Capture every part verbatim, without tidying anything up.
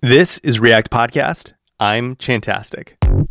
This is React Podcast. I'm Chantastic.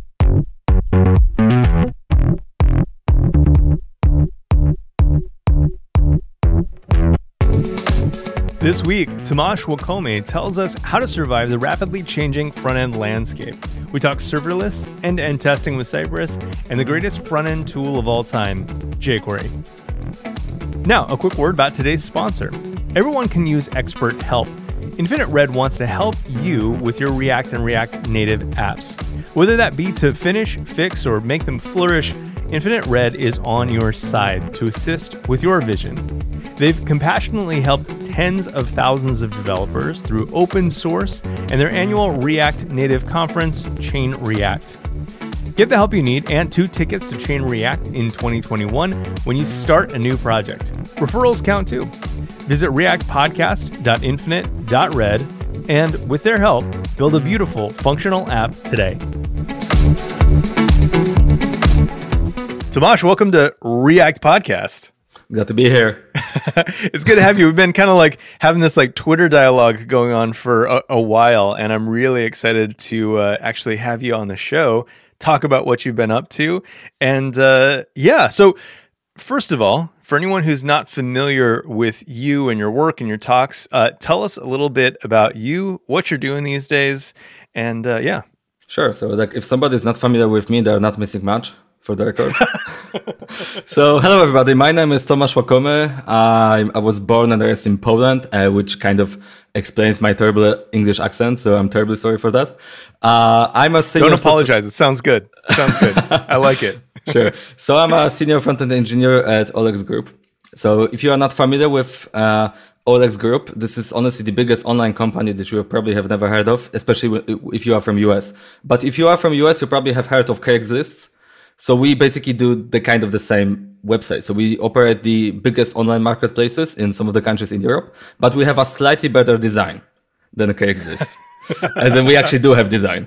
This week, Tomasz Wakome tells us how to survive the rapidly changing front-end landscape. We talk serverless, end-to-end testing with Cypress, and the greatest front-end tool of all time, jQuery. Now, a quick word about today's sponsor. Everyone can use expert help. Infinite Red wants to help you with your React and React Native apps. Whether that be to finish, fix, or make them flourish, Infinite Red is on your side to assist with your vision. They've compassionately helped tens of thousands of developers through open source and their annual React Native conference, Chain React. Get the help you need and two tickets to Chain React in twenty twenty-one when you start a new project. Referrals count too. Visit react podcast dot infinite dot red and with their help, build a beautiful functional app today. Tomasz, welcome to React Podcast. Glad to be here. It's good to have you. We've been kind of like having this like Twitter dialogue going on for a, a while, and I'm really excited to uh, actually have you on the show, talk about what you've been up to. And uh, yeah, so first of all, for anyone who's not familiar with you and your work and your talks, uh, tell us a little bit about you, what you're doing these days, and uh, yeah. Sure. So like if somebody is not familiar with me, they're not missing much, for the record. So hello, everybody. My name is Tomasz Wakome. I, I was born and raised in Poland, uh, which kind of explains my terrible English accent. So I'm terribly sorry for that. Uh, I'm a senior... Don't apologize. Software... It sounds good. It sounds good. I like it. Sure. So I'm a senior front-end engineer at Olex Group. So if you are not familiar with uh, Olex Group, this is honestly the biggest online company that you probably have never heard of, especially if you are from U S. But if you are from U S, you probably have heard of Craigslist. So we basically do the kind of the same website. So we operate the biggest online marketplaces in some of the countries in Europe, but we have a slightly better design than Craigslist. And then we actually do have design.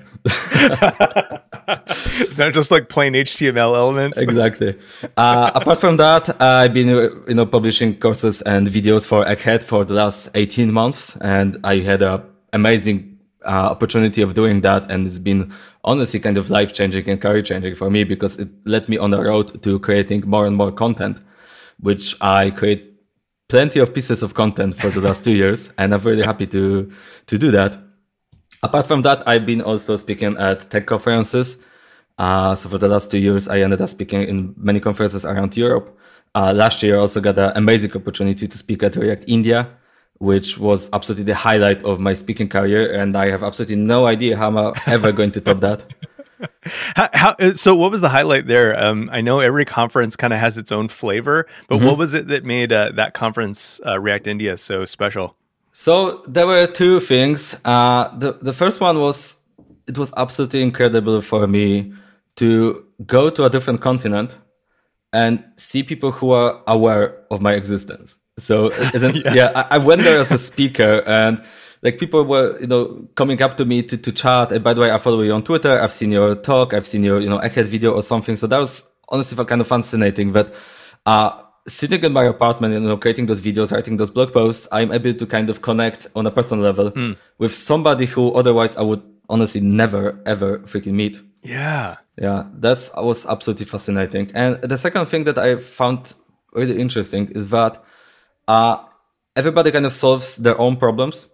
It's not just like plain H T M L elements. Exactly. Uh, apart from that, I've been you know publishing courses and videos for Egghead for the last eighteen months, and I had an amazing uh, opportunity of doing that, and it's been honestly kind of life-changing and career-changing for me because it led me on the road to creating more and more content, which I create plenty of pieces of content for the last two years, and I'm really happy to to do that. Apart from that, I've been also speaking at tech conferences. Uh, so for the last two years, I ended up speaking in many conferences around Europe. Uh, last year, I also got an amazing opportunity to speak at React India, which was absolutely the highlight of my speaking career. And I have absolutely no idea how I'm ever going to top that. How, how, so what was the highlight there? Um, I know every conference kind of has its own flavor, but mm-hmm. what was it that made uh, that conference, uh, React India, so special? So there were two things. Uh, the, the first one was, it was absolutely incredible for me to go to a different continent and see people who are aware of my existence. So yeah, yeah I, I went there as a speaker, and like people were, you know, coming up to me to, to chat. And by the way, I follow you on Twitter. I've seen your talk. I've seen your, you know, Egghead video or something. So that was honestly kind of fascinating. But uh, sitting in my apartment, you know, creating those videos, writing those blog posts, I'm able to kind of connect on a personal level mm. with somebody who otherwise I would honestly never, ever freaking meet. Yeah. Yeah, that was absolutely fascinating. And the second thing that I found really interesting is that uh, everybody kind of solves their own problems.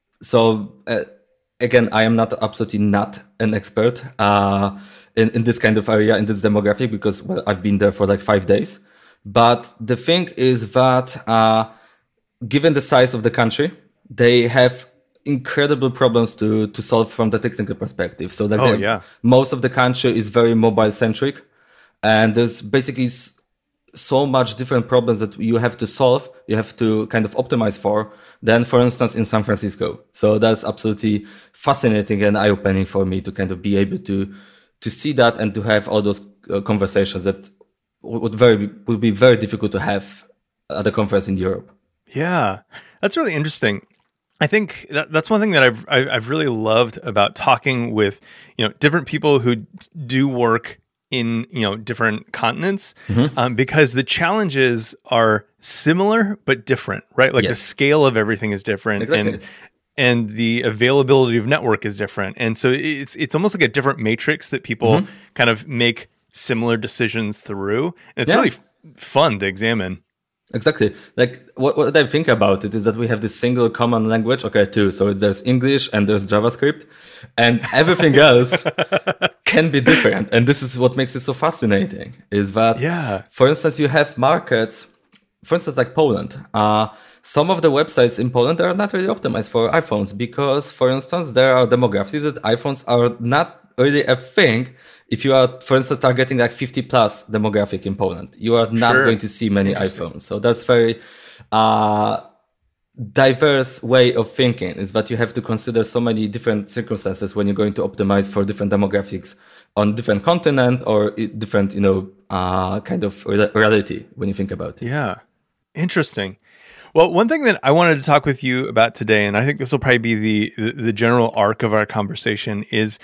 So uh, again, I am not absolutely not an expert uh, in, in this kind of area, in this demographic, because well, I've been there for like five days. But the thing is that uh, given the size of the country, they have incredible problems to to solve from the technical perspective. So like oh, yeah. most of the country is very mobile centric, and there's basically so much different problems that you have to solve, you have to kind of optimize for than, for instance, in San Francisco. So that's absolutely fascinating and eye-opening for me to kind of be able to to see that and to have all those uh, conversations that would very would be very difficult to have at a conference in Europe. Yeah, that's really interesting. I think that, that's one thing that I've I've really loved about talking with, you know, different people who do work in, you know, different continents, mm-hmm. um, because the challenges are similar but different, right? Like yes. the scale of everything is different, exactly. and and the availability of network is different. And so it's it's almost like a different matrix that people mm-hmm. kind of make similar decisions through. And it's yeah. really f- fun to examine. Exactly. Like what, what I think about it is that we have this single common language. Okay, too. So there's English and there's JavaScript, and everything else can be different. And this is what makes it so fascinating. Is that, yeah. for instance, you have markets, for instance, like Poland. Uh, some of the websites in Poland are not really optimized for iPhones because, for instance, there are demographics that iPhones are not really a thing. If you are, for instance, targeting like fifty plus demographic in Poland, you are not sure. going to see many iPhones. So that's very uh, diverse way of thinking, is that you have to consider so many different circumstances when you're going to optimize for different demographics on different continent or different, you know, uh, kind of reality when you think about it. Yeah. Interesting. Well, one thing that I wanted to talk with you about today, and I think this will probably be the the general arc of our conversation, is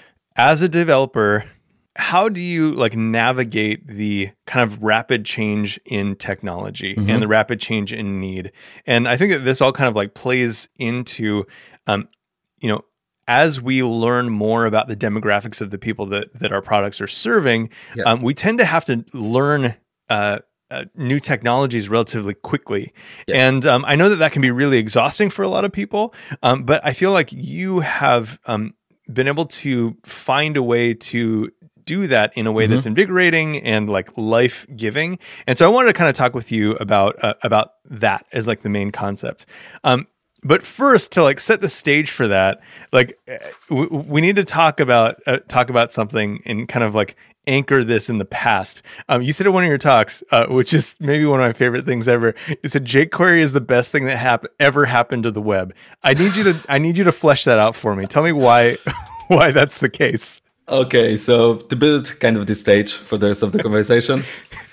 as a developer, how do you like navigate the kind of rapid change in technology mm-hmm. and the rapid change in need? And I think that this all kind of like plays into, um, you know, as we learn more about the demographics of the people that, that our products are serving, yeah. um, we tend to have to learn uh, uh, new technologies relatively quickly. Yeah. And um, I know that that can be really exhausting for a lot of people, um, but I feel like you have um, been able to find a way to do that in a way mm-hmm. that's invigorating and like life-giving. And so I wanted to kind of talk with you about uh, about that as like the main concept. Um, but first, to like set the stage for that, like w- we need to talk about uh, talk about something and kind of like anchor this in the past. Um, you said in one of your talks, uh, which is maybe one of my favorite things ever. You said jQuery is the best thing that hap- ever happened to the web. I need you to I need you to flesh that out for me. Tell me why why that's the case. Okay, so to build kind of the stage for the rest of the conversation.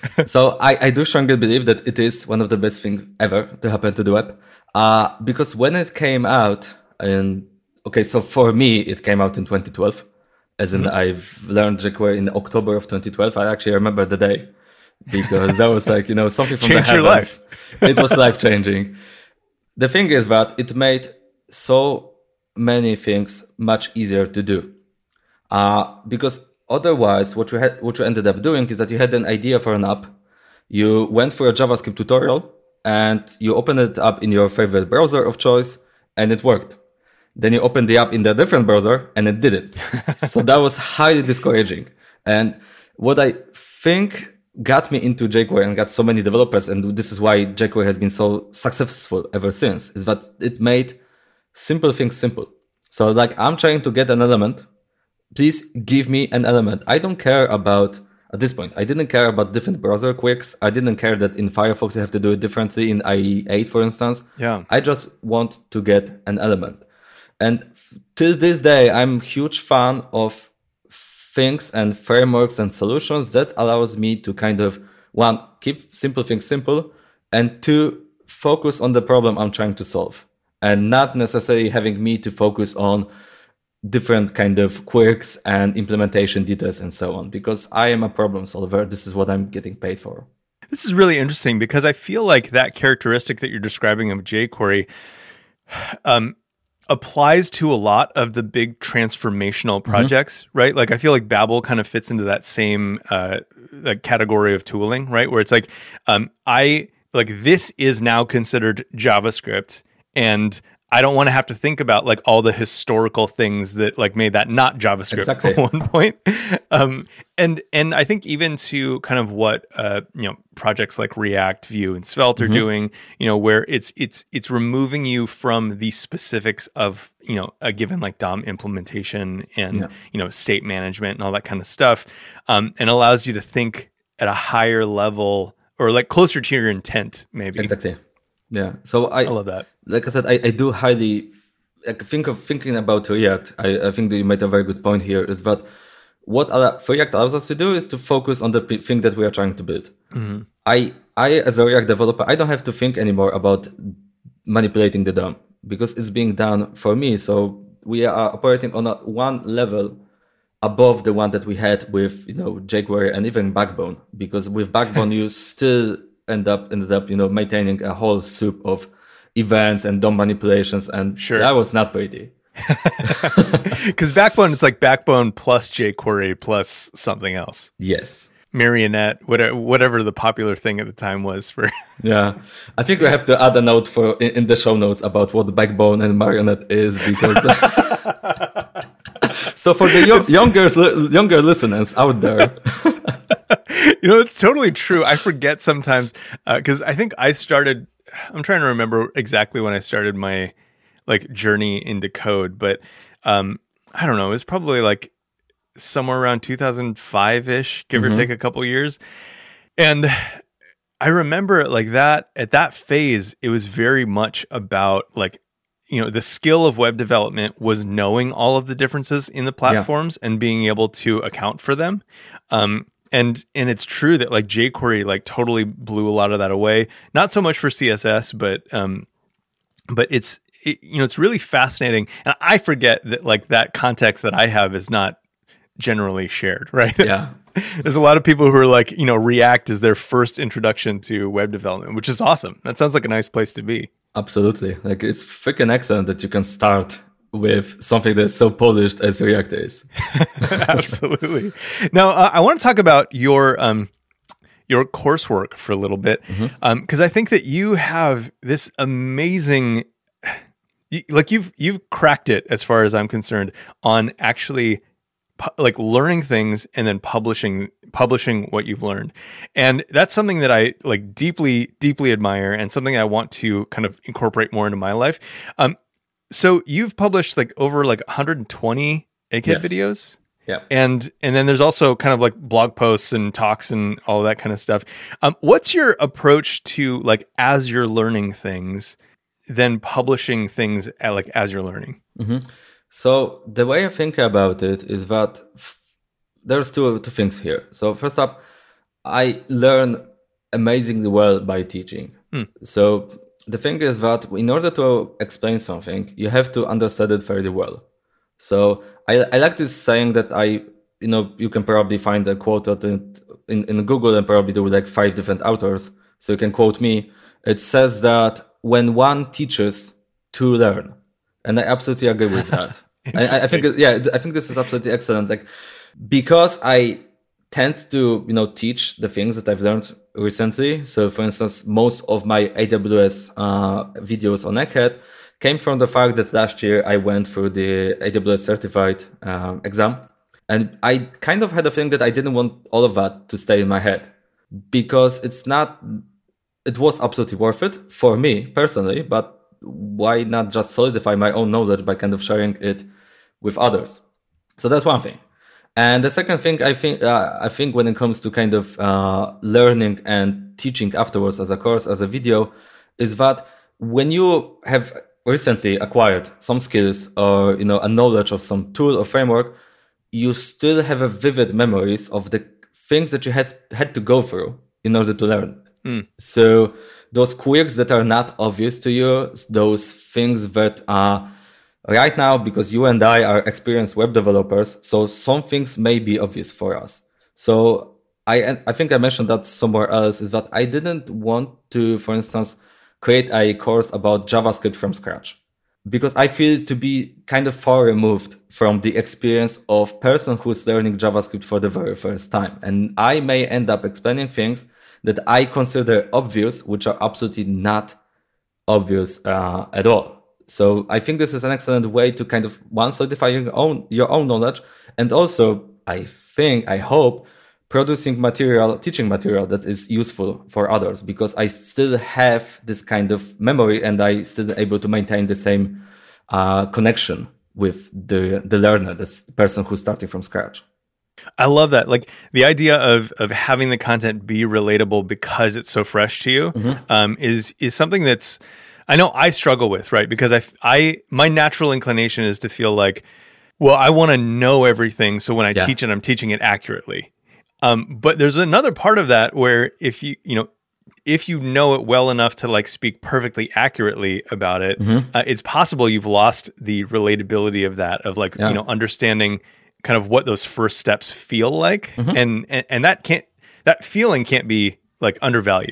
So I, I do strongly believe that it is one of the best things ever to happen to the web. Uh, because when it came out, and okay, so for me, it came out in twenty twelve. As in, mm-hmm. I've learned jQuery in October of twenty twelve. I actually remember the day because that was like, you know, something from Change the heavens. Your life. It was life-changing. The thing is that it made so many things much easier to do. Uh, because otherwise, what you had, what you ended up doing is that you had an idea for an app, you went for a JavaScript tutorial, and you opened it up in your favorite browser of choice, and it worked. Then you opened the app in a different browser, and it didn't. So that was highly discouraging. And what I think got me into jQuery and got so many developers, and this is why jQuery has been so successful ever since, is that it made simple things simple. So like, I'm trying to get an element. Please give me an element. I don't care about, at this point, I didn't care about different browser quirks. I didn't care that in Firefox you have to do it differently in I E eight, for instance. Yeah. I just want to get an element. And f- till this day, I'm a huge fan of things and frameworks and solutions that allows me to kind of, one, keep simple things simple, and two, focus on the problem I'm trying to solve. And not necessarily having me to focus on different kind of quirks and implementation details and so on, because I am a problem solver. This is what I'm getting paid for. This is really interesting because I feel like that characteristic that you're describing of jQuery um, applies to a lot of the big transformational projects, mm-hmm. right? Like I feel like Babel kind of fits into that same uh, like category of tooling, right? Where it's like, um, I like this is now considered JavaScript, and I don't want to have to think about like all the historical things that like made that not JavaScript exactly. at one point. Um, and and I think even to kind of what uh, you know projects like React, Vue, and Svelte are mm-hmm. doing, you know, where it's it's it's removing you from the specifics of you know a given like D O M implementation and yeah. you know state management and all that kind of stuff, um, and allows you to think at a higher level or like closer to your intent, maybe. Exactly. Yeah. So I, I love that. Like I said, I, I do highly like, think of thinking about React. I, I think that you made a very good point here is that what React allows us to do is to focus on the thing that we are trying to build. Mm-hmm. I, I, as a React developer, I don't have to think anymore about manipulating the D O M because it's being done for me. So we are operating on a one level above the one that we had with, you know, jQuery and even Backbone, because with Backbone, you still end up, ended up, you know, maintaining a whole soup of events and D O M manipulations, and sure. that was not pretty. Because Backbone, it's like Backbone plus jQuery plus something else. Yes. Marionette, whatever, whatever the popular thing at the time was for. Yeah, I think we have to add a note for in, in the show notes about what Backbone and Marionette is, because. So for the young, younger younger listeners out there. You know, it's totally true. I forget sometimes because uh, I think I started. I'm trying to remember exactly when I started my like journey into code, but um, I don't know. It was probably like somewhere around two thousand five ish, give mm-hmm. or take a couple years. And I remember like that at that phase, it was very much about like, you know, the skill of web development was knowing all of the differences in the platforms yeah. and being able to account for them. Um, and, and it's true that like jQuery like totally blew a lot of that away. Not so much for C S S, but, um, but it's, it, you know, it's really fascinating. And I forget that like that context that I have is not generally shared, right? Yeah. There's a lot of people who are like, you know, React is their first introduction to web development, which is awesome. That sounds like a nice place to be. Absolutely. Like it's freaking excellent that you can start with something that's so polished as React is. Absolutely. Now, uh, I want to talk about your um, your coursework for a little bit, because mm-hmm. um, I think that you have this amazing, like you've you've cracked it as far as I'm concerned on actually like learning things and then publishing publishing what you've learned. And that's something that I like deeply, deeply admire and something I want to kind of incorporate more into my life. Um, so you've published like over like one hundred twenty A C A D yes. videos. Yeah. And and then there's also kind of like blog posts and talks and all that kind of stuff. Um, what's your approach to like as you're learning things, then publishing things at, like as you're learning? Mm-hmm. So the way I think about it is that f- there's two, two things here. So first up, I learn amazingly well by teaching. Mm. So the thing is that in order to explain something, you have to understand it very well. So I, I like this saying that I, you know, you can probably find a quote in, in, in Google and probably do like five different authors. So you can quote me. It says that when one teaches, two learn. And I absolutely agree with that. I, I think, yeah, I think this is absolutely excellent. Like, because I tend to, you know, teach the things that I've learned recently. So, for instance, most of my A W S uh, videos on Egghead came from the fact that last year I went through the A W S certified uh, exam, and I kind of had a feeling that I didn't want all of that to stay in my head, because it's not. It was absolutely worth it for me personally, but why not just solidify my own knowledge by kind of sharing it with others? So that's one thing. And the second thing, I think, uh, I think when it comes to kind of uh, learning and teaching afterwards as a course, as a video, is that when you have recently acquired some skills or, you know, a knowledge of some tool or framework, you still have a vivid memories of the things that you had had to go through in order to learn it. Mm. So those quirks that are not obvious to you, those things that are right now, because you and I are experienced web developers, so some things may be obvious for us. So I I think I mentioned that somewhere else, is that I didn't want to, for instance, create a course about JavaScript from scratch, because I feel to be kind of far removed from the experience of person who's learning JavaScript for the very first time. And I may end up explaining things that I consider obvious, which are absolutely not obvious uh, at all. So I think this is an excellent way to kind of, one, solidify your own your own knowledge, and also, I think, I hope, producing material, teaching material that is useful for others, because I still have this kind of memory and I still able to maintain the same uh, connection with the the learner, this person who's starting from scratch. I love that. Like the idea of of having the content be relatable because it's so fresh to you, mm-hmm. um, is is something that's, I know I struggle with, right? Because I, I my natural inclination is to feel like, well, I want to know everything, so when I yeah. teach it, I'm teaching it accurately. Um, but there's another part of that where if you you know if you know it well enough to like speak perfectly accurately about it, mm-hmm. uh, it's possible you've lost the relatability of that, of like yeah. you know understanding kind of what those first steps feel like, mm-hmm. and, and and that can't that feeling can't be like undervalued.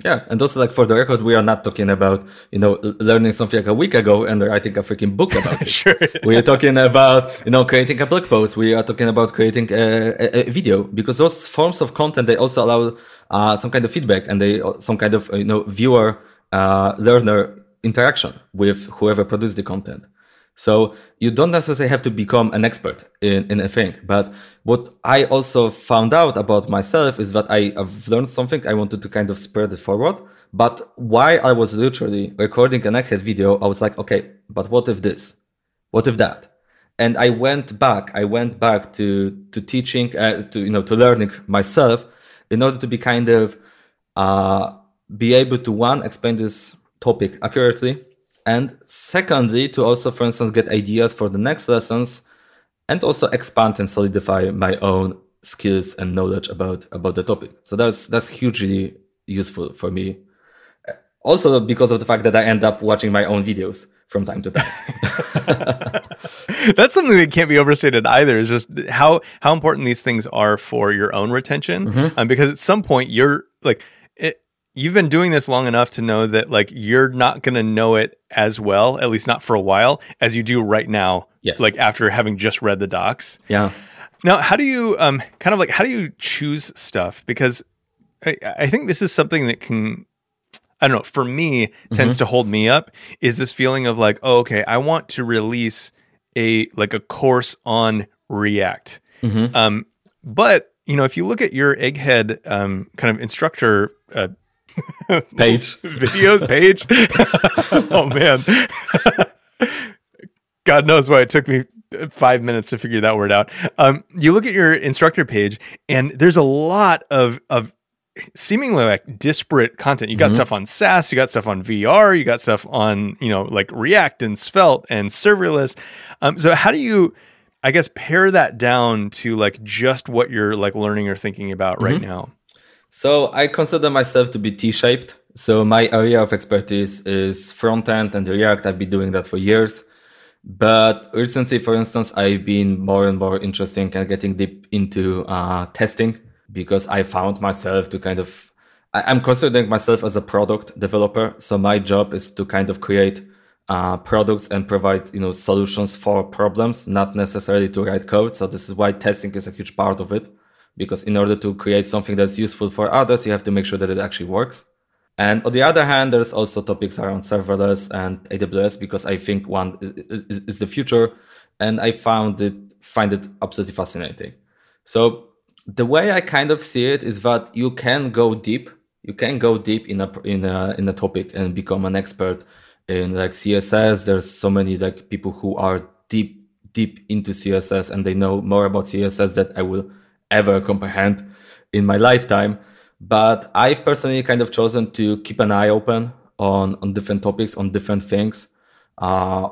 Yeah, and also like for the record, we are not talking about, you know, learning something like a week ago and writing a freaking book about it. Sure. We are talking about, you know, creating a blog post. We are talking about creating a, a, a video, because those forms of content, they also allow uh, some kind of feedback, and they some kind of, you know, viewer, uh, learner interaction with whoever produced the content. So you don't necessarily have to become an expert in, in a thing. But what I also found out about myself is that I have learned something. I wanted to kind of spread it forward. But while I was literally recording an Egghead video, I was like, okay, but what if this? What if that? And I went back, I went back to, to teaching, uh, to, you know, to learning myself in order to be kind of, uh, be able to, one, explain this topic accurately. And secondly, to also, for instance, get ideas for the next lessons, and also expand and solidify my own skills and knowledge about, about the topic. So that's that's hugely useful for me. Also because of the fact that I end up watching my own videos from time to time. That's something that can't be overstated either, is just how, how important these things are for your own retention. Mm-hmm. Um, because at some point you're like... It, you've been doing this long enough to know that like you're not going to know it as well, at least not for a while, as you do right now. Yes. Like after having just read the docs. Yeah. Now, how do you um kind of like how do you choose stuff? Because I, I think this is something that can, I don't know, for me tends mm-hmm. to hold me up, is this feeling of like, oh, okay, I want to release a like a course on React. Mm-hmm. Um, but you know, if you look at your Egghead um kind of instructor uh, page videos page oh man God knows why it took me five minutes to figure that word out. Um you look at your instructor page and there's a lot of of seemingly like disparate content. You got mm-hmm. stuff on SaaS, you got stuff on V R, you got stuff on, you know, like React and Svelte and serverless. Um so how do you, I guess, pare that down to like just what you're like learning or thinking about mm-hmm. right now? So I consider myself to be T-shaped. So my area of expertise is front-end and React. I've been doing that for years. But recently, for instance, I've been more and more interested in getting deep into uh, testing, because I found myself to kind of, I, I'm considering myself as a product developer. So my job is to kind of create uh, products and provide, you know, solutions for problems, not necessarily to write code. So this is why testing is a huge part of it. Because in order to create something that's useful for others, you have to make sure that it actually works. And on the other hand, there's also topics around serverless and A W S, because I think one is, is the future, and I found it find it absolutely fascinating. So the way I kind of see it is that you can go deep. You can go deep in a in a in a topic and become an expert in like C S S. There's so many like people who are deep deep into C S S, and they know more about C S S that I will ever comprehend in my lifetime. But I've personally kind of chosen to keep an eye open on, on different topics, on different things, uh,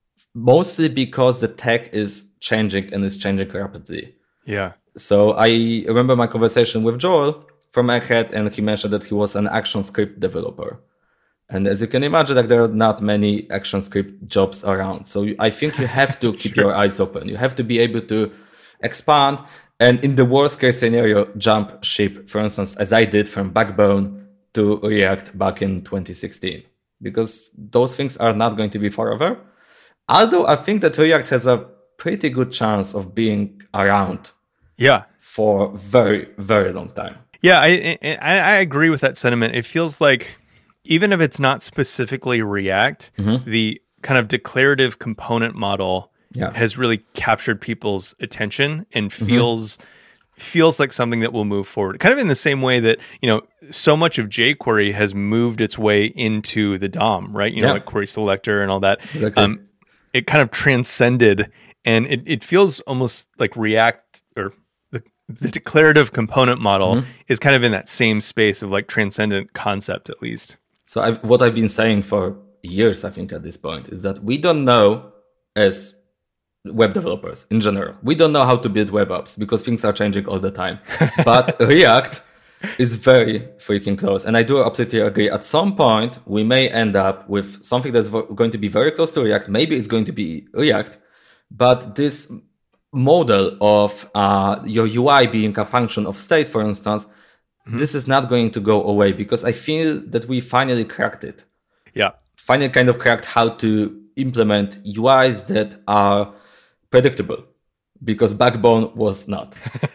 mostly because the tech is changing and is changing rapidly. Yeah. So I remember my conversation with Joel from Egghead, and he mentioned that he was an ActionScript developer. And as you can imagine, like there are not many ActionScript jobs around. So I think you have to keep sure. your eyes open. You have to be able to expand. And in the worst case scenario, jump ship, for instance, as I did from Backbone to React back in twenty sixteen, because those things are not going to be forever. Although I think that React has a pretty good chance of being around yeah, for very, very long time. Yeah, I, I, I agree with that sentiment. It feels like even if it's not specifically React, mm-hmm. the kind of declarative component model Yeah. has really captured people's attention and feels mm-hmm. feels like something that will move forward. Kind of in the same way that, you know, so much of jQuery has moved its way into the D O M, right? You know, yeah. like query selector and all that. Exactly. Um, it kind of transcended, and it, it feels almost like React, or the, the declarative component model mm-hmm. is kind of in that same space of like transcendent concept, at least. So I've, what I've been saying for years, I think at this point, is that we don't know as web developers in general. We don't know how to build web apps because things are changing all the time. But React is very freaking close. And I do absolutely agree. At some point, we may end up with something that's going to be very close to React. Maybe it's going to be React. But this model of uh, your U I being a function of state, for instance, mm-hmm. this is not going to go away because I feel that we finally cracked it. Yeah. Finally kind of cracked how to implement U Is that are predictable, because Backbone was not.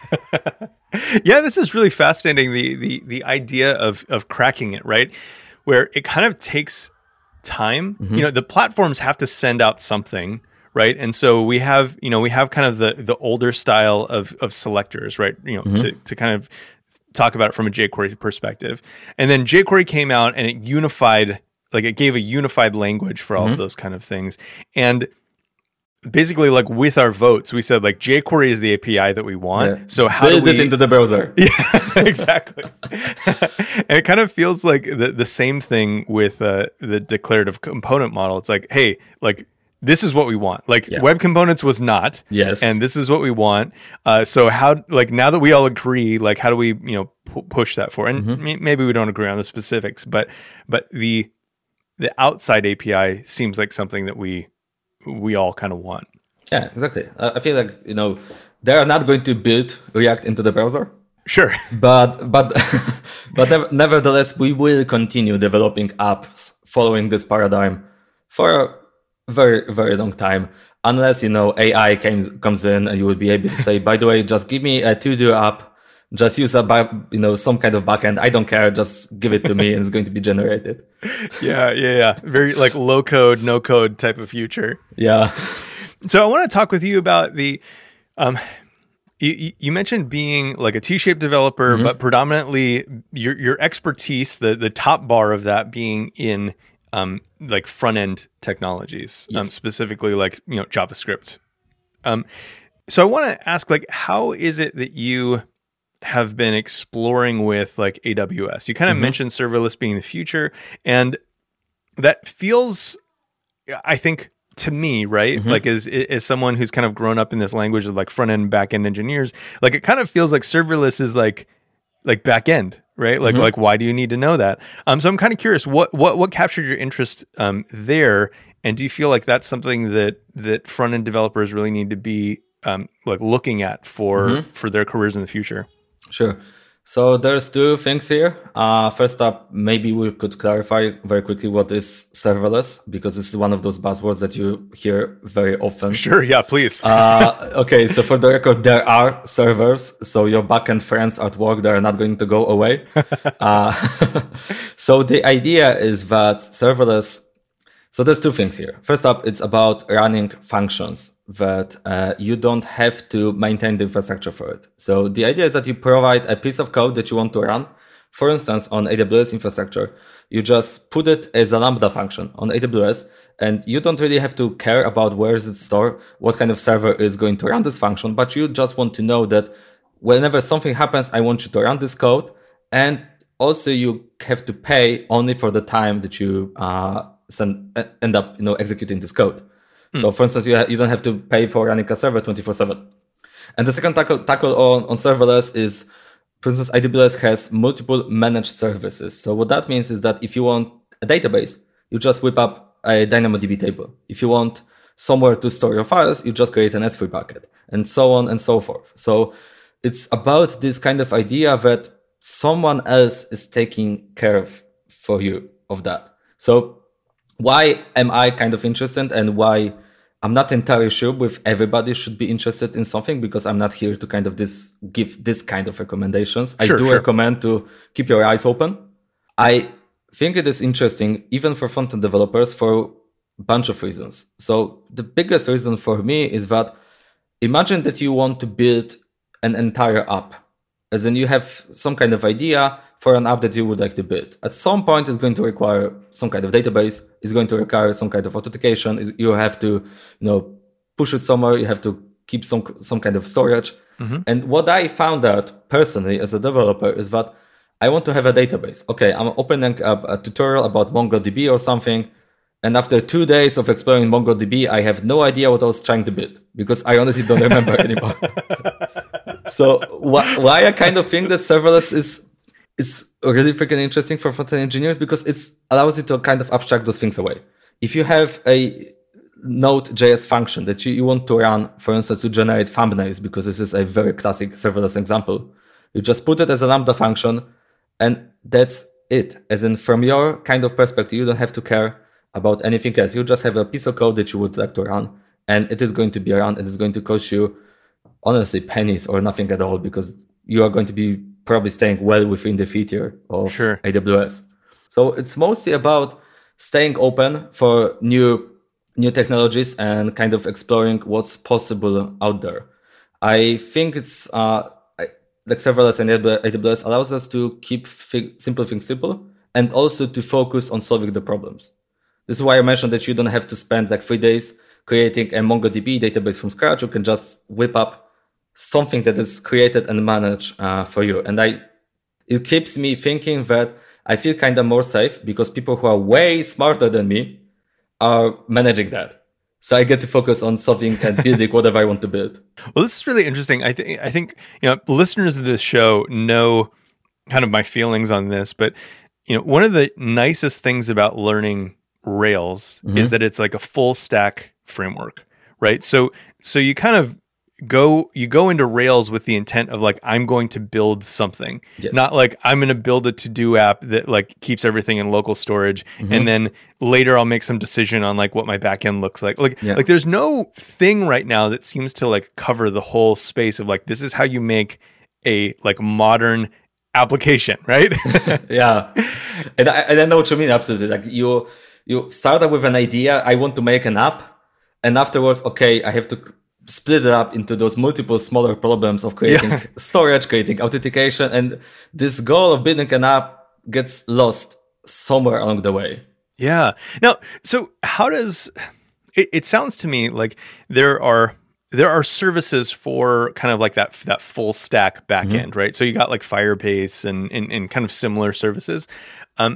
Yeah, this is really fascinating, the the the idea of of cracking it, right? Where it kind of takes time. Mm-hmm. You know, the platforms have to send out something, right? And so we have, you know, we have kind of the the older style of of selectors, right? You know, mm-hmm. to to kind of talk about it from a jQuery perspective. And then jQuery came out and it unified, like it gave a unified language for all mm-hmm. of those kind of things. And basically, like with our votes, we said like jQuery is the A P I that we want. Yeah. So how Build do we it into the browser? Yeah, exactly. And it kind of feels like the the same thing with uh, the declarative component model. It's like, hey, like this is what we want. Like yeah. web components was not. Yes. And this is what we want. Uh, so how, like now that we all agree, like how do we, you know, pu- push that for? And mm-hmm. m- maybe we don't agree on the specifics, but but the the outside A P I seems like something that we we all kind of want. Yeah, exactly. Uh, I feel like, you know, they are not going to build React into the browser. Sure. But but but nevertheless, we will continue developing apps following this paradigm for a very, very long time. Unless, you know, A I came, comes in and you will be able to say, by the way, just give me a to-do app. Just use a, back, you know, some kind of backend. I don't care. Just give it to me and it's going to be generated. Yeah, yeah, yeah. Very like low code, no code type of future. Yeah. So I want to talk with you about the, um, you, you mentioned being like a T-shaped developer, mm-hmm. but predominantly your your expertise, the the top bar of that being in um like front end technologies, yes. um, specifically like, you know, JavaScript. Um, so I want to ask, like, how is it that you have been exploring with like A W S? You kind of mm-hmm. mentioned serverless being the future, and that feels, I think, to me, right? Mm-hmm. Like as as someone who's kind of grown up in this language of like front end, back end engineers, like it kind of feels like serverless is like like back end, right? Like mm-hmm. like why do you need to know that? Um, so I'm kind of curious, what what what captured your interest um there, and do you feel like that's something that that front end developers really need to be um like looking at for mm-hmm. for their careers in the future? Sure. So there's two things here. Uh, first up, maybe we could clarify very quickly what is serverless, because this is one of those buzzwords that you hear very often. Sure, yeah, please. uh, okay, so for the record, there are servers. So your backend friends at work, they're not going to go away. uh, so the idea is that serverless, so there's two things here. First up, it's about running functions that uh, you don't have to maintain the infrastructure for it. So the idea is that you provide a piece of code that you want to run. For instance, on A W S infrastructure, you just put it as a Lambda function on A W S, and you don't really have to care about where is it stored, what kind of server is going to run this function, but you just want to know that whenever something happens, I want you to run this code. And also you have to pay only for the time that you uh, send, end up, you know, executing this code. So for instance, you, ha- you don't have to pay for running a server twenty-four seven. And the second tackle, tackle on, on serverless is, for instance, A W S has multiple managed services. So what that means is that if you want a database, you just whip up a DynamoDB table. If you want somewhere to store your files, you just create an S three bucket, and so on and so forth. So it's about this kind of idea that someone else is taking care of for you of that. So why am I kind of interested, and why I'm not entirely sure if everybody should be interested in something, because I'm not here to kind of this give this kind of recommendations. Sure, I do sure. recommend to keep your eyes open. I think it is interesting even for front-end developers for a bunch of reasons. So the biggest reason for me is that imagine that you want to build an entire app, as in you have some kind of idea for an app that you would like to build. At some point, it's going to require some kind of database. It's going to require some kind of authentication. You have to, you know, push it somewhere. You have to keep some some kind of storage. Mm-hmm. And what I found out personally as a developer is that I want to have a database. Okay, I'm opening up a tutorial about MongoDB or something, and after two days of exploring MongoDB, I have no idea what I was trying to build, because I honestly don't remember anymore. So wh- why I kind of think that serverless is It's really freaking interesting for front-end engineers, because it allows you to kind of abstract those things away. If you have a Node.js function that you, you want to run, for instance, to generate thumbnails, because this is a very classic serverless example, you just put it as a Lambda function, And that's it. As in, from your kind of perspective, you don't have to care about anything else. You just have a piece of code that you would like to run, and it is going to be around, and it's going to cost you, honestly, pennies or nothing at all, because you are going to be probably staying well within the feature of Sure. A W S. So it's mostly about staying open for new new technologies and kind of exploring what's possible out there. I think it's uh, like serverless and A W S allows us to keep fi- simple things simple and also to focus on solving the problems. This is why I mentioned that you don't have to spend like three days creating a MongoDB database from scratch. You can just whip up something that is created and managed uh, for you. And I, it keeps me thinking that I feel kind of more safe because people who are way smarter than me are managing that. So I get to focus on solving and building whatever I want to build. Well, this is really interesting. I think I think you know listeners of this show know kind of my feelings on this, but you know one of the nicest things about learning Rails mm-hmm. is that it's like a full stack framework, right? So so you kind of go you go into Rails with the intent of like I'm going to build something, yes. not like I'm going to build a to-do app that like keeps everything in local storage, mm-hmm. and then later I'll make some decision on like what my backend looks like. Like yeah. like there's no thing right now that seems to like cover the whole space of like this is how you make a like modern application, right? yeah, and I, and I know what you mean absolutely. Like you you start up with an idea. I want to make an app, and afterwards, okay, I have to split it up into those multiple smaller problems of creating yeah. storage, creating authentication, and this goal of building an app gets lost somewhere along the way. Yeah. Now, so how does it, it sounds to me like there are there are services for kind of like that that full stack backend, mm-hmm. right? So you got like Firebase and, and and kind of similar services, um,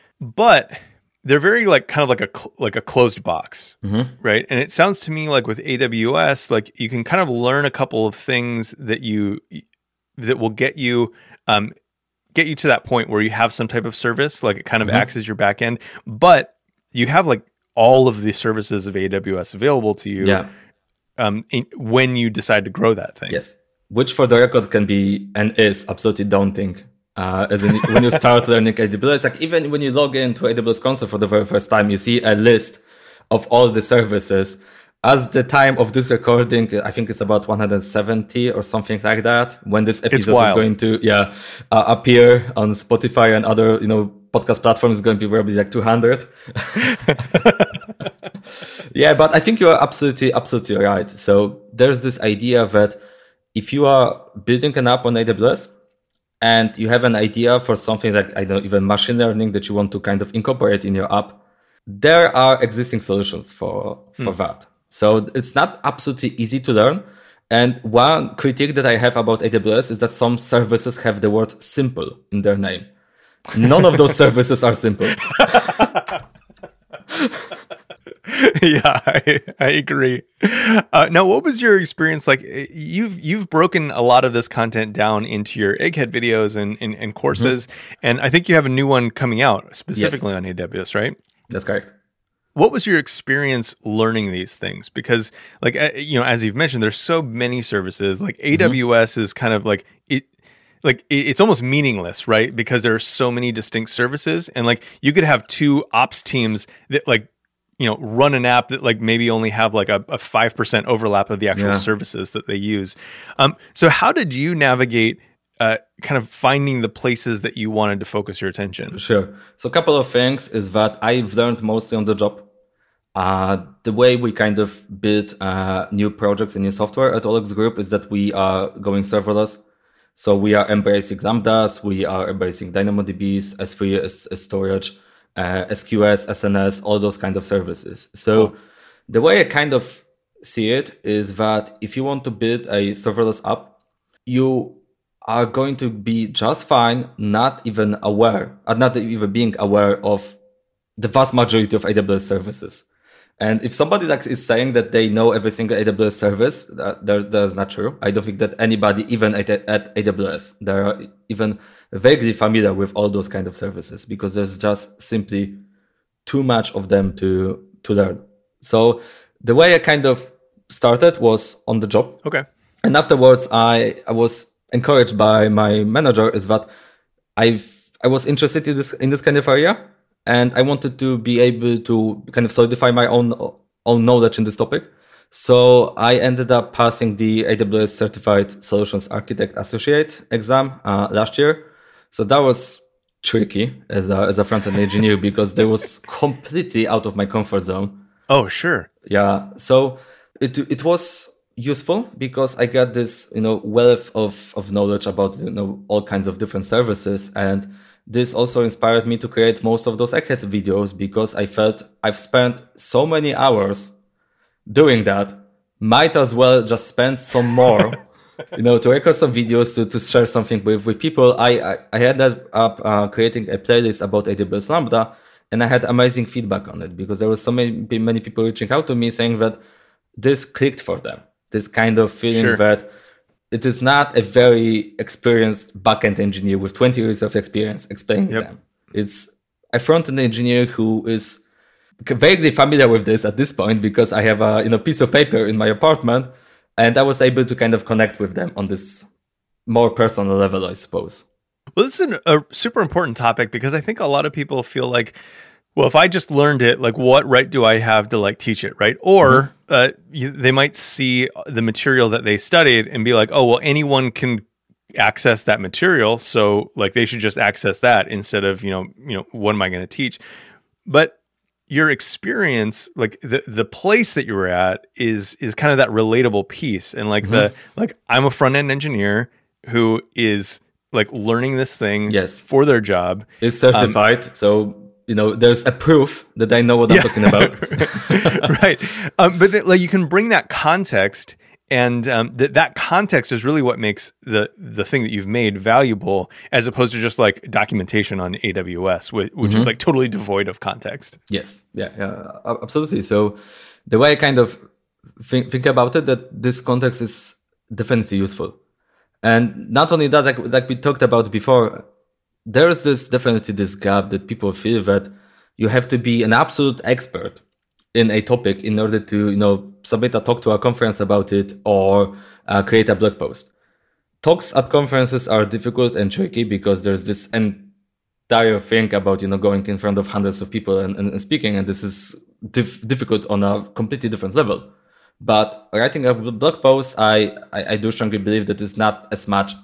but they're very like kind of like a like a closed box, mm-hmm. right? And it sounds to me like with A W S, like you can kind of learn a couple of things that you that will get you um, get you to that point where you have some type of service, like it kind of mm-hmm. acts as your backend, but you have like all of the services of A W S available to you yeah. um, in, when you decide to grow that thing. Yes, which for the record can be and is absolutely daunting. Uh, as in, when you start learning A W S, like even when you log into A W S console for the very first time, you see a list of all the services. As the time of this recording, I think it's about one hundred seventy or something like that. When this episode is going to yeah uh, appear on Spotify and other you know podcast platforms, is going to be probably like two hundred. yeah, but I think you are absolutely absolutely right. So there's this idea that if you are building an app on A W S, and you have an idea for something like, I don't know, even machine learning that you want to kind of incorporate in your app, there are existing solutions for, for mm. that. So it's not absolutely easy to learn. And one critique that I have about A W S is that some services have the word simple in their name. None of those services are simple. yeah, I, I agree. Uh, now, what was your experience like? You've you've broken a lot of this content down into your Egghead videos and, and, and courses, mm-hmm. and I think you have a new one coming out specifically yes. on A W S, right? That's correct. What was your experience learning these things? Because, like, you know, as you've mentioned, there's so many services. Like mm-hmm. A W S is kind of like it. Like it's almost meaningless, right? Because there are so many distinct services, and like you could have two ops teams that like. you know, run an app that like maybe only have like a, a five percent overlap of the actual yeah. services that they use. Um, so how did you navigate uh, kind of finding the places that you wanted to focus your attention? Sure. So a couple of things is that I've learned mostly on the job. Uh, the way we kind of build uh, new projects and new software at O L X Group is that we are going serverless. So we are embracing Lambdas, we are embracing DynamoDBs, S three as, as storage, Uh, S Q S, S N S, all those kind of services. So oh. the way I kind of see it is that if you want to build a serverless app, you are going to be just fine, not even aware, uh, not even being aware of the vast majority of A W S services. And if somebody like is saying that they know every single A W S service, that, that, that's not true. I don't think that anybody, even at, at A W S, they are even vaguely familiar with all those kind of services because there's just simply too much of them to to learn. So the way I kind of started was on the job. Okay. And afterwards, I, I was encouraged by my manager is that I've I was interested in this in this kind of area, and I wanted to be able to kind of solidify my own own knowledge in this topic. So I ended up passing the A W S Certified Solutions Architect Associate exam uh, last year. So that was tricky as a as a front-end engineer because there was completely out of my comfort zone. Oh, sure. Yeah. So it it was useful because I got this, you know, wealth of, of knowledge about, you know, all kinds of different services. And this also inspired me to create most of those Egghead videos because I felt I've spent so many hours doing that. Might as well just spend some more, you know, to record some videos, to, to share something with, with people. I, I, I ended up uh, creating a playlist about A W S Lambda, and I had amazing feedback on it because there was so many, many people reaching out to me saying that this clicked for them. This kind of feeling sure. that it is not a very experienced backend engineer with twenty years of experience explaining yep. them. It's a front-end engineer who is vaguely familiar with this at this point because I have a you know piece of paper in my apartment, and I was able to kind of connect with them on this more personal level, I suppose. Well, this is an, a super important topic because I think a lot of people feel like, well, if I just learned it, like what right do I have to like teach it, right? Or mm-hmm. uh, you, they might see the material that they studied and be like, oh, well, anyone can access that material, so like they should just access that instead of, you know, you know, what am I going to teach? But your experience, like the the place that you were at is is kind of that relatable piece. And like mm-hmm. the like I'm a front-end engineer who is like learning this thing yes. for their job. Is certified, um, so you know, there's a proof that I know what I'm yeah. talking about. Right. Um, but th- like you can bring that context, and um, that that context is really what makes the the thing that you've made valuable, as opposed to just like documentation on A W S, which, which mm-hmm. is like totally devoid of context. Yes. Yeah. Yeah. Absolutely. So the way I kind of think, think about it, that this context is definitely useful. And not only that, like, like we talked about before, there's this definitely this gap that people feel that you have to be an absolute expert in a topic in order to, you know, submit a talk to a conference about it or uh, create a blog post. Talks at conferences are difficult and tricky because there's this entire thing about, you know, going in front of hundreds of people and, and, and speaking, and this is dif- difficult on a completely different level. But writing a blog post, I, I, I do strongly believe that it's not as much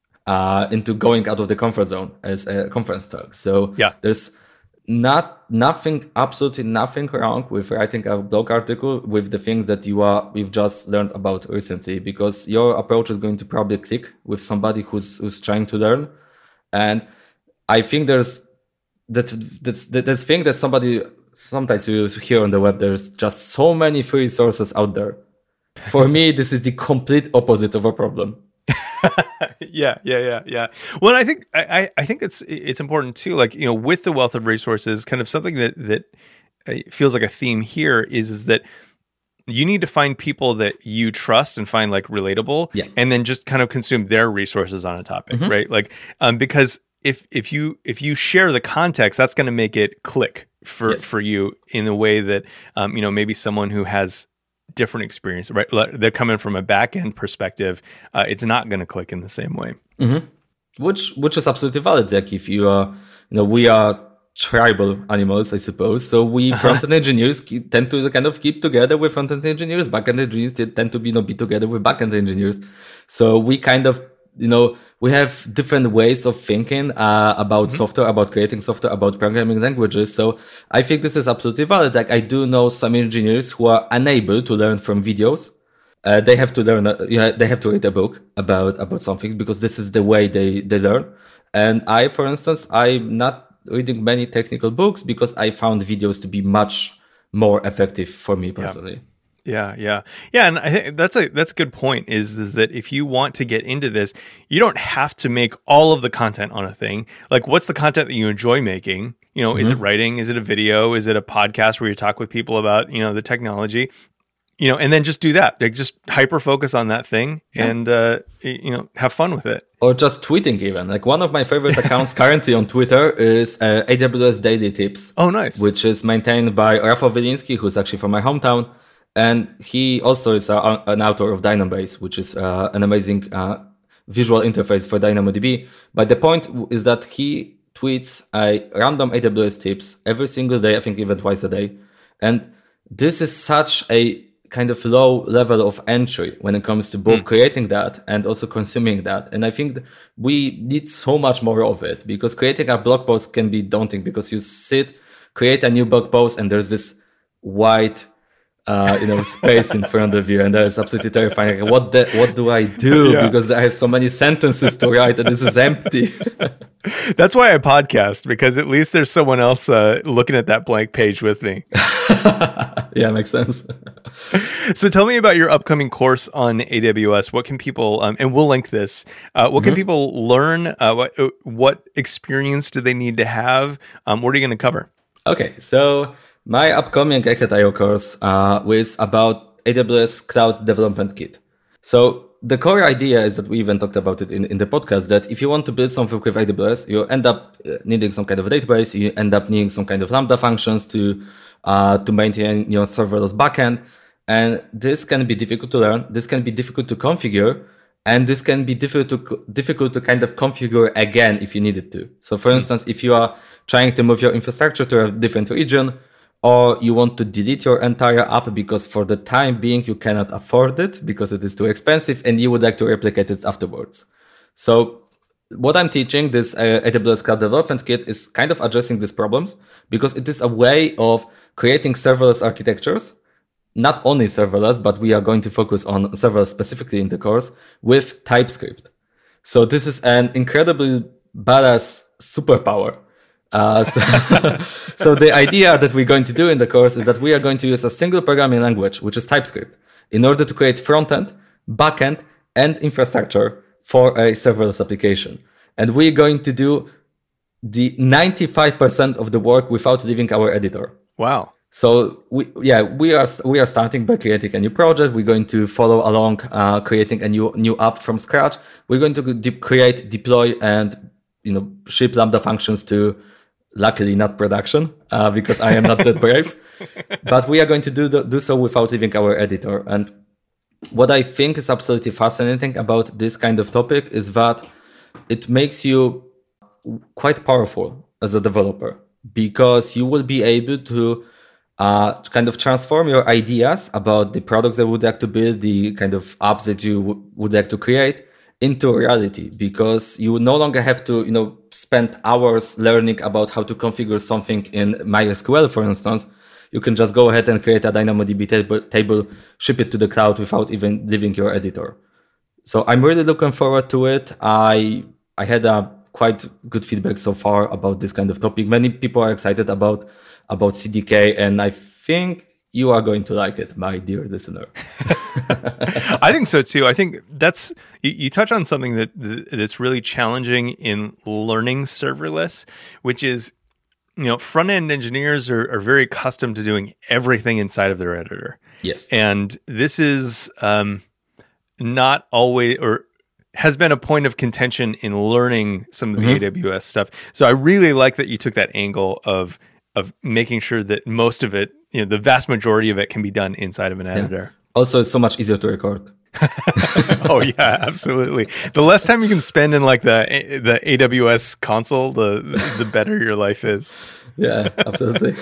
Uh, into going out of the comfort zone as a conference talk. So yeah. there's not nothing, absolutely nothing wrong with writing a blog article with the things that you are you've just learned about recently, because your approach is going to probably click with somebody who's who's trying to learn. And I think there's that that's that this thing that somebody sometimes you hear on the web. There's just so many free resources out there. For me, this is the complete opposite of a problem. yeah, yeah, yeah, yeah. Well, I think I, I think it's it's important too. Like, you know, with the wealth of resources, kind of something that that feels like a theme here is is that you need to find people that you trust and find like relatable, yeah. and then just kind of consume their resources on a topic, mm-hmm. right? Like, um, because if if you if you share the context, that's going to make it click for yes. for you in a way that um, you know, maybe someone who has different experience, right? They're coming from a back end perspective. Uh, it's not going to click in the same way. Mm-hmm. Which which is absolutely valid. Like if you are, you know, we are tribal animals, I suppose. So we front-end engineers keep, tend to kind of keep together with front-end engineers. Back-end engineers tend to be, you know, be together with back-end engineers. So we kind of, you know, we have different ways of thinking uh, about mm-hmm. software, about creating software, about programming languages. So I think this is absolutely valid. Like I do know some engineers who are unable to learn from videos. Uh, they have to learn, uh, you know, they have to read a book about, about something because this is the way they, they learn. And I, for instance, I'm not reading many technical books because I found videos to be much more effective for me personally. Yeah. Yeah, yeah, yeah, and I think that's a that's a good point. Is is that if you want to get into this, you don't have to make all of the content on a thing. Like, what's the content that you enjoy making? You know, mm-hmm. is it writing? Is it a video? Is it a podcast where you talk with people about, you know, the technology? You know, and then just do that. Like, just hyper focus on that thing, yeah. and uh, you know, have fun with it. Or just tweeting even. Like one of my favorite accounts currently on Twitter is uh, A W S Daily Tips. Oh, nice. Which is maintained by Rafał Wiliński, who's actually from my hometown. And he also is a, an author of Dynambase, which is uh, an amazing uh, visual interface for DynamoDB. But the point is that he tweets, I random A W S tips every single day, I think even twice a day. And this is such a kind of low level of entry when it comes to both mm. creating that and also consuming that. And I think we need so much more of it, because creating a blog post can be daunting, because you sit, create a new blog post, and there's this white uh, you know, space in front of you, and that is absolutely terrifying. Like, what the, what do I do? Yeah. Because I have so many sentences to write, and this is empty. That's why I podcast, because at least there's someone else uh, looking at that blank page with me. Yeah, makes sense. So tell me about your upcoming course on A W S. What can people, um, and we'll link this, uh, what can mm-hmm. people learn? Uh, what, what experience do they need to have? Um, what are you going to cover? Okay, so my upcoming Egghead I O course uh, is about A W S Cloud Development Kit. So the core idea is that we even talked about it in, in the podcast, that if you want to build something with A W S, you end up needing some kind of a database, you end up needing some kind of Lambda functions to uh, to maintain your serverless backend. And this can be difficult to learn, this can be difficult to configure, and this can be difficult to, difficult to kind of configure again if you needed to. So for mm-hmm. instance, if you are trying to move your infrastructure to a different region, or you want to delete your entire app because for the time being you cannot afford it because it is too expensive and you would like to replicate it afterwards. So what I'm teaching, this uh, A W S Cloud Development Kit, is kind of addressing these problems, because it is a way of creating serverless architectures, not only serverless, but we are going to focus on serverless specifically in the course, with TypeScript. So this is an incredibly badass superpower. Uh, so, so the idea that we're going to do in the course is that we are going to use a single programming language, which is TypeScript, in order to create front-end, back-end, and infrastructure for a serverless application. And we're going to do the ninety-five percent of the work without leaving our editor. Wow. So we, yeah, we are we are starting by creating a new project. We're going to follow along, uh, creating a new new app from scratch. We're going to de- create, deploy, and you know ship Lambda functions to, luckily not production, uh, because I am not that brave. But we are going to do the, do so without leaving our editor. And what I think is absolutely fascinating about this kind of topic is that it makes you quite powerful as a developer, because you will be able to uh, kind of transform your ideas about the products that you would like to build, the kind of apps that you w- would like to create, into reality, because you no longer have to, you know, spend hours learning about how to configure something in MySQL, for instance. You can just go ahead and create a DynamoDB table, table, ship it to the cloud without even leaving your editor. So I'm really looking forward to it. I I had a quite good feedback so far about this kind of topic. Many people are excited about about C D K, and I think you are going to like it, my dear listener. I think so too. I think that's, you, you touch on something that that's really challenging in learning serverless, which is, you know, front-end engineers are, are very accustomed to doing everything inside of their editor. Yes. And this is um, not always, or has been a point of contention in learning some of the mm-hmm. A W S stuff. So I really like that you took that angle of of making sure that most of it, you know, the vast majority of it can be done inside of an editor. Yeah. Also, it's so much easier to record. Oh yeah, absolutely. The less time you can spend in like the the A W S console, the the better your life is. Yeah, absolutely.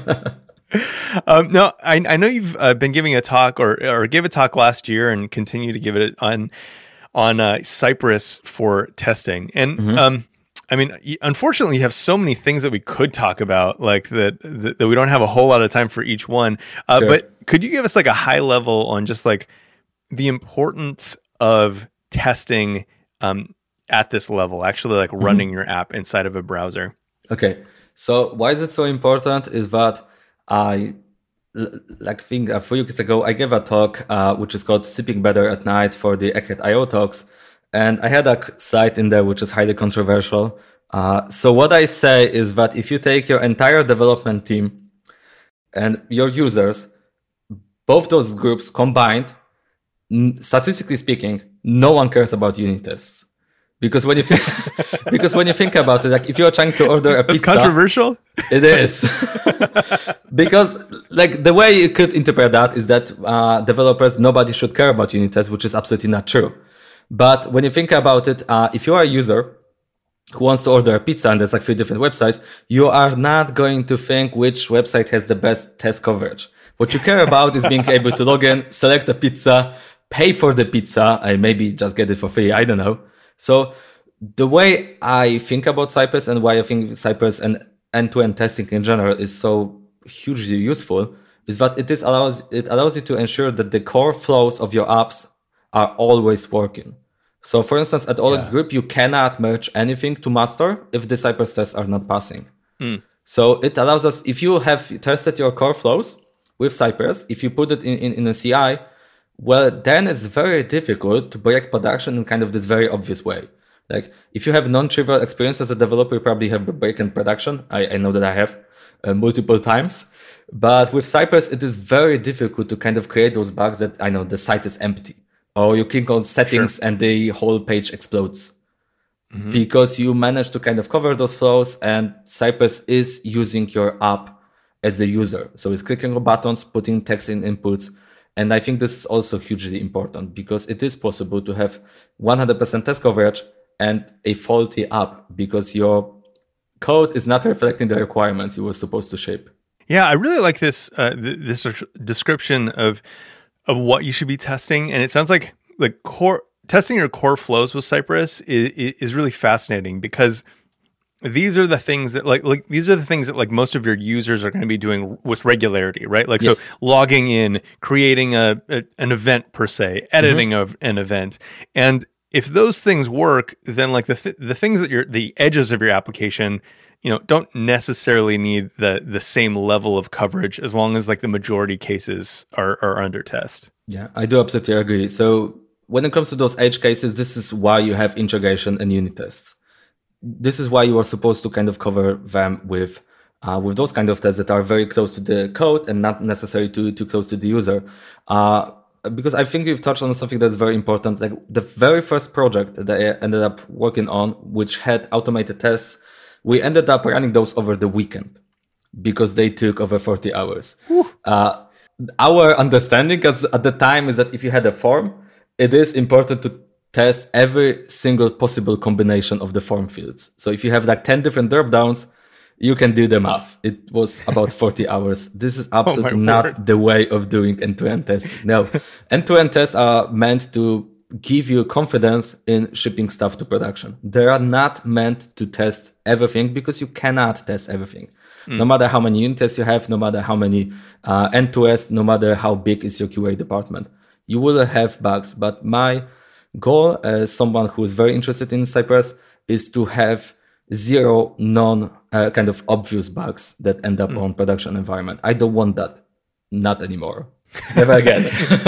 um, no, I I know you've uh, been giving a talk or or gave a talk last year and continue to give it on on uh, Cypress for testing. And mm-hmm. um, I mean, unfortunately, you have so many things that we could talk about, like that, that, that we don't have a whole lot of time for each one. Uh, sure. But could you give us like a high level on just like the importance of testing um, at this level, actually like mm-hmm. running your app inside of a browser? Okay. So why is it so important is that I, like, think a few weeks ago, I gave a talk, uh, which is called Sleeping Better at Night for the Egghead I O Talks. And I had a slide in there which is highly controversial. Uh, so what I say is that if you take your entire development team and your users, both those groups combined, n- statistically speaking, no one cares about unit tests. Because when you think, because when you think about it, like if you're trying to order a That's pizza, controversial. It is. Because like the way you could interpret that is that uh, developers, nobody should care about unit tests, which is absolutely not true. But when you think about it, uh, if you are a user who wants to order a pizza and there's like three different websites, you are not going to think which website has the best test coverage. What you care about is being able to log in, select a pizza, pay for the pizza, and maybe just get it for free. I don't know. So the way I think about Cypress and why I think Cypress and end-to-end testing in general is so hugely useful is that it is allows it allows you to ensure that the core flows of your apps are always working. So for instance, at O L X yeah. Group, you cannot merge anything to master if the Cypress tests are not passing. Mm. So it allows us, if you have tested your core flows with Cypress, if you put it in, in, in a C I, well, then it's very difficult to break production in kind of this very obvious way. Like if you have non-trivial experience as a developer, you probably have a break in production. I, I know that I have uh, multiple times. But with Cypress, it is very difficult to kind of create those bugs that, I know, the site is empty. Or you click on settings sure. and the whole page explodes. Mm-hmm. Because you manage to kind of cover those flows and Cypress is using your app as a user. So it's clicking on buttons, putting text in inputs. And I think this is also hugely important because it is possible to have one hundred percent test coverage and a faulty app because your code is not reflecting the requirements you were supposed to shape. Yeah, I really like this uh, th- this description of of what you should be testing, and it sounds like like core testing your core flows with Cypress is, is really fascinating because these are the things that like like these are the things that like most of your users are going to be doing with regularity, right? Like yes. so logging in, creating a, a an event per se, editing mm-hmm. of an event, and if those things work, then like the th- the things that you're the edges of your application, you know, don't necessarily need the the same level of coverage as long as like the majority cases are are under test. Yeah, I do absolutely agree. So when it comes to those edge cases, this is why you have integration and unit tests. This is why you are supposed to kind of cover them with uh, with those kind of tests that are very close to the code and not necessarily too too close to the user. Uh, because I think you've touched on something that's very important. Like the very first project that I ended up working on, which had automated tests, we ended up running those over the weekend because they took over forty hours. Uh, our understanding at the time is that if you had a form, it is important to test every single possible combination of the form fields. So if you have like ten different dropdowns, you can do the math. It was about forty hours. This is absolutely oh not word. the way of doing end-to-end testing. No, end-to-end tests are meant to give you confidence in shipping stuff to production. They are not meant to test everything because you cannot test everything. Mm. No matter how many unit tests you have, no matter how many uh, end-to-tests, no matter how big is your Q A department, you will have bugs. But my goal as someone who is very interested in Cypress is to have zero non uh, kind of obvious bugs that end up mm. on production environment. I don't want that. Not anymore. Never again.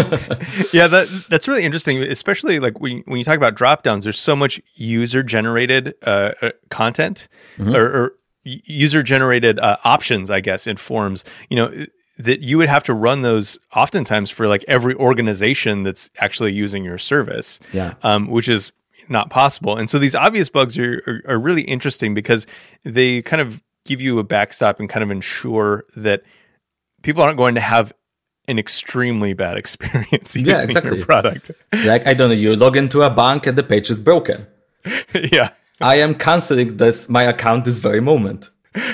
Yeah, that that's really interesting, especially like when, when you talk about dropdowns, there's so much user generated uh, content mm-hmm. or, or user generated uh, options, I guess, in forms, you know, that you would have to run those oftentimes for like every organization that's actually using your service, yeah, um, which is not possible. And so these obvious bugs are, are are really interesting because they kind of give you a backstop and kind of ensure that people aren't going to have an extremely bad experience using yeah, exactly. your product. Like, I don't know, you log into a bank and the page is broken. Yeah. I am canceling this, my account this very moment.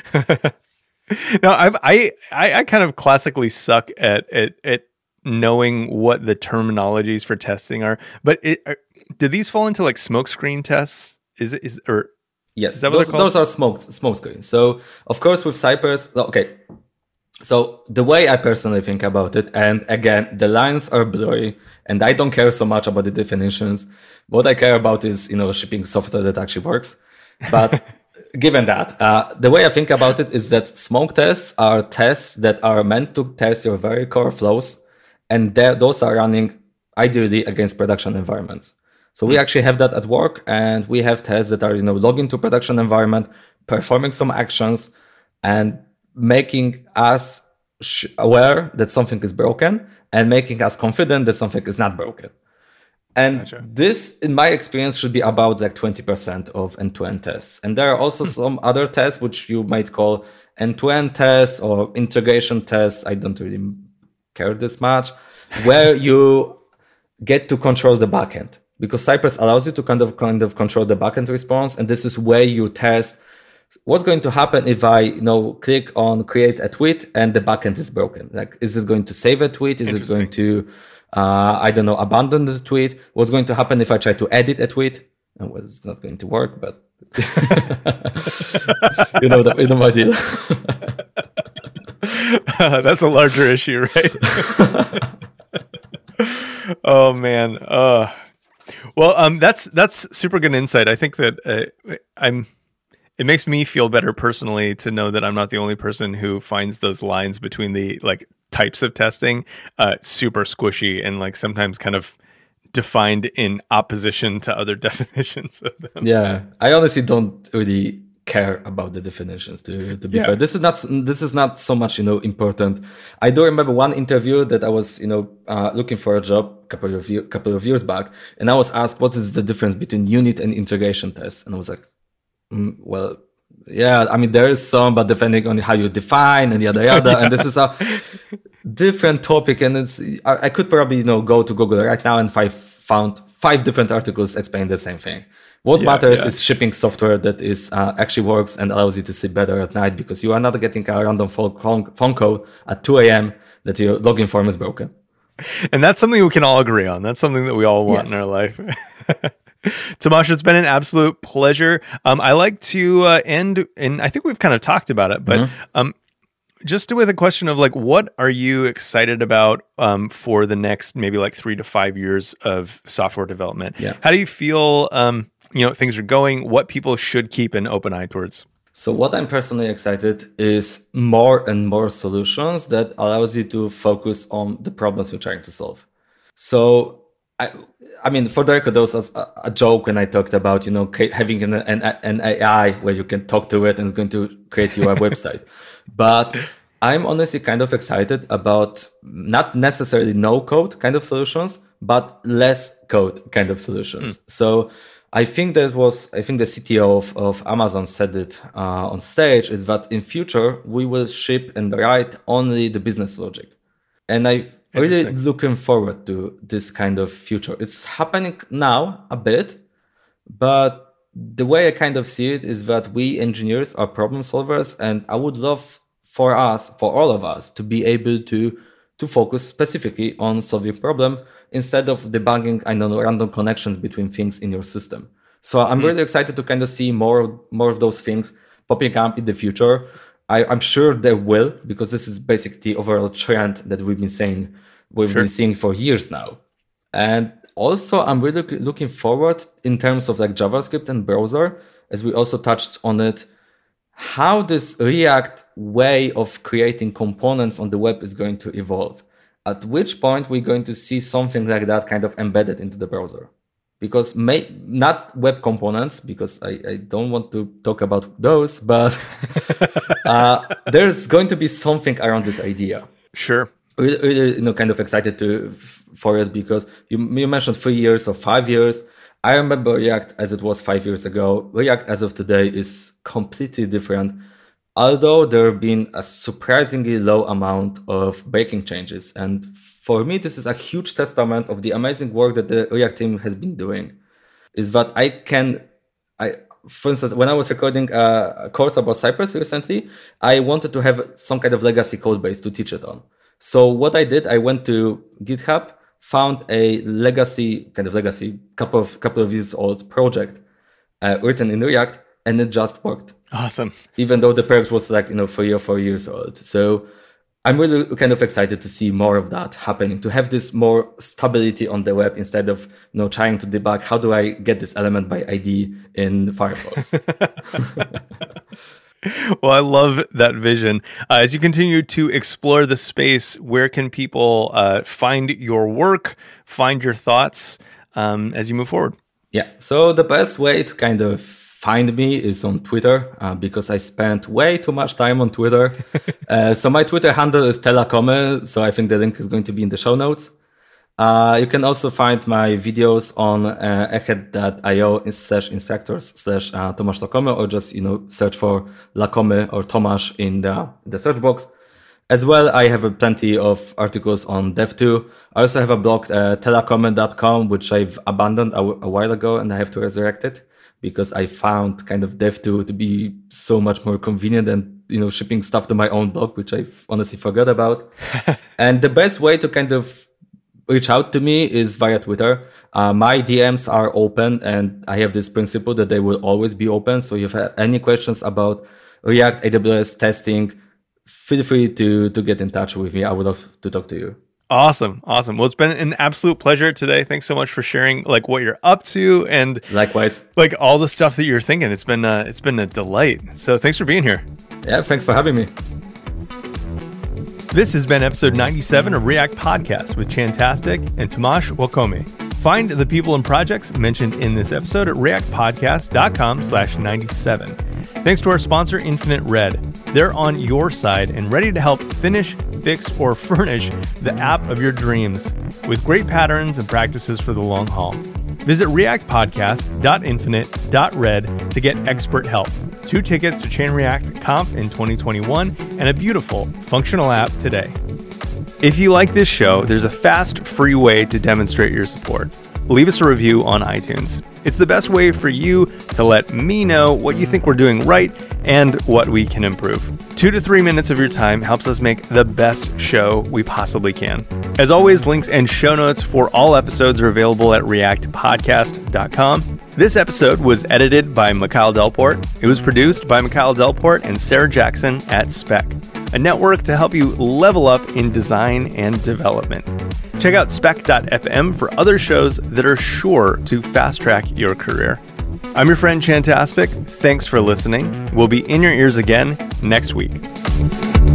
Now, I've, I, I I kind of classically suck at, at, at knowing what the terminologies for testing are, but it, are, do these fall into like smoke screen tests? Is it, is, or yes, is that those, what they're called? those are smoke, smoke screens. So, of course, with Cypress, okay. So the way I personally think about it, and again, the lines are blurry and I don't care so much about the definitions. What I care about is, you know, shipping software that actually works. But given that, uh, the way I think about it is that smoke tests are tests that are meant to test your very core flows. And those are running ideally against production environments. So we actually have that at work and we have tests that are, you know, logging to production environment, performing some actions and making us sh- aware that something is broken and making us confident that something is not broken. And gotcha. This, in my experience, should be about like twenty percent of end-to-end tests. And there are also some other tests, which you might call end-to-end tests or integration tests. I don't really care this much, where you get to control the backend. because Cypress allows you to kind of kind of control the backend response, and this is where you test what's going to happen if I, you know, click on create a tweet and the backend is broken. Like, is it going to save a tweet? Is it going to, uh, I don't know, abandon the tweet? What's going to happen if I try to edit a tweet? And well, it's not going to work, but you know, the, you know my deal. uh, that's a larger issue, right? Oh man. Uh, well, um, that's that's super good insight. I think that uh, I'm. It makes me feel better personally to know that I'm not the only person who finds those lines between the like types of testing uh, super squishy and like sometimes kind of defined in opposition to other definitions of them. Yeah, I honestly don't really care about the definitions. To to be yeah. fair, this is not this is not so much, you know, important. I do remember one interview that I was, you know, uh, looking for a job a couple of year, couple of years back, and I was asked what is the difference between unit and integration tests, and I was like, mm, well, yeah, I mean there is some, but depending on how you define and yada yada, yeah. And this is a different topic, and it's I, I could probably, you know, go to Google right now and I found five different articles explaining the same thing. What yeah, matters yeah. is shipping software that is uh, actually works and allows you to sleep better at night, because you are not getting a random phone, phone call at two a.m. that your login form is broken. And that's something we can all agree on. That's something that we all want yes. in our life. Tomasz, it's been an absolute pleasure. Um, I like to uh, end, and I think we've kind of talked about it, but mm-hmm. um, just with a question of like, what are you excited about um, for the next maybe like three to five years of software development? Yeah. How do you feel, um, you know, things are going? What people should keep an open eye towards? So what I'm personally excited is more and more solutions that allows you to focus on the problems you're trying to solve. So I, I mean, for the record, there was a, a joke when I talked about, you know, having an, an, an A I where you can talk to it and it's going to create you a website. But I'm honestly kind of excited about not necessarily no code kind of solutions, but less code kind of solutions. Mm. So I think that was, I think the C T O of, of Amazon said it uh, on stage, is that in future, we will ship and write only the business logic. And I really looking forward to this kind of future. It's happening now a bit, but the way I kind of see it is that we engineers are problem solvers, and I would love for us, for all of us, to be able to to focus specifically on solving problems instead of debugging, I don't know, random connections between things in your system. So I'm mm-hmm. really excited to kind of see more more of those things popping up in the future. I, I'm sure there will, because this is basically the overall trend that we've been saying, we've sure. been seeing for years now. And also, I'm really looking forward in terms of like JavaScript and browser, as we also touched on it, how this React way of creating components on the web is going to evolve. At which point we're going to see something like that kind of embedded into the browser. Because may, not web components, because I, I don't want to talk about those, but uh, there's going to be something around this idea. Sure. Really, really, you know, kind of excited to for it, because you, you mentioned three years or five years. I remember React as it was five years ago. React as of today is completely different, although there have been a surprisingly low amount of breaking changes. And for me, this is a huge testament of the amazing work that the React team has been doing. Is that I can, I for instance, when I was recording a course about Cypress recently, I wanted to have some kind of legacy code base to teach it on. So what I did, I went to GitHub, found a legacy, kind of legacy, couple of couple of years old project uh, written in React, and it just worked. Awesome. Even though the project was like, you know, three or four years old. So I'm really kind of excited to see more of that happening, to have this more stability on the web instead of, you know, trying to debug, how do I get this element by I D in Firefox? Well, I love that vision. Uh, as you continue to explore the space, where can people uh, find your work, find your thoughts um, as you move forward? Yeah, so the best way to kind of find me is on Twitter, uh, because I spent way too much time on Twitter. uh, so my Twitter handle is telacome, so I think the link is going to be in the show notes. Uh, you can also find my videos on uh, egghead.io slash instructors slash Tomasz Lacome, or just, you know, search for Lacome or Tomasz in the, the search box. As well, I have a plenty of articles on Dev two. I also have a blog, uh, terracomment dot com, which I've abandoned a, w- a while ago, and I have to resurrect it because I found kind of Dev two to be so much more convenient than, you know, shipping stuff to my own blog, which I honestly forgot about. And the best way to kind of reach out to me is via Twitter. Uh, my D Ms are open, and I have this principle that they will always be open. So if you have any questions about React, A W S testing, feel free to to get in touch with me. I would love to talk to you. Awesome. Awesome. Well, it's been an absolute pleasure today. Thanks so much for sharing like what you're up to and likewise, like all the stuff that you're thinking. It's been uh, it's been a delight. So thanks for being here. Yeah, thanks for having me. This has been episode ninety-seven of React Podcast with Chantastic and Tomasz Wakome. Find the people and projects mentioned in this episode at reactpodcast.com slash 97. Thanks to our sponsor, Infinite Red. They're on your side and ready to help finish, fix, or furnish the app of your dreams with great patterns and practices for the long haul. Visit reactpodcast dot infinite dot red to get expert help. Two tickets to Chain React Conf in twenty twenty-one and a beautiful, functional app today. If you like this show, there's a fast, free way to demonstrate your support. Leave us a review on iTunes. It's the best way for you to let me know what you think we're doing right and what we can improve. Two to three minutes of your time helps us make the best show we possibly can. As always, links and show notes for all episodes are available at react podcast dot com. This episode was edited by Mikhail Delport. It was produced by Mikhail Delport and Sarah Jackson at Spec, a network to help you level up in design and development. Check out spec dot f m for other shows that are sure to fast-track your career. I'm your friend Chantastic. Thanks for listening. We'll be in your ears again next week.